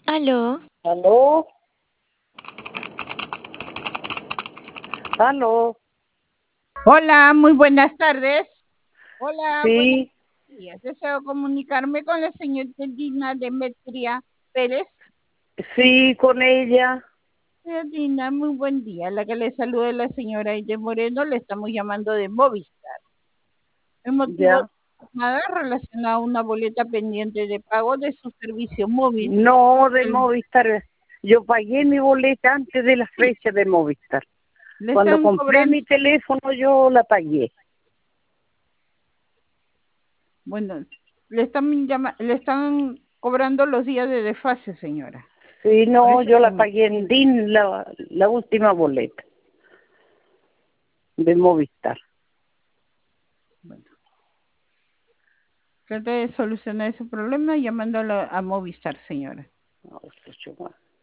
Aló, ¿Aló? ¿Aló? Hola, muy buenas tardes. Hola, buenos Sí, días. Deseo comunicarme con la señorita Dina Demetria Pérez. sí, con ella. Señora Dina, muy buen día. La que le saluda es la señora Aide Moreno. Le estamos llamando de Movistar. El motivo de Ya. la llamada es relacionado a una boleta pendiente de pago de su servicio móvil. No, de Movistar. Yo pagué mi boleta antes de la Sí, fecha de Movistar. le Cuando están compré cobrando, mi teléfono yo la pagué. bueno, le están cobrando los días de desfase, señora. Sí, Por no, eso yo le la llamo. pagué en DIN, la última boleta de Movistar. Bueno, trate de solucionar ese problema llamando a Movistar, señora. No, escucho más.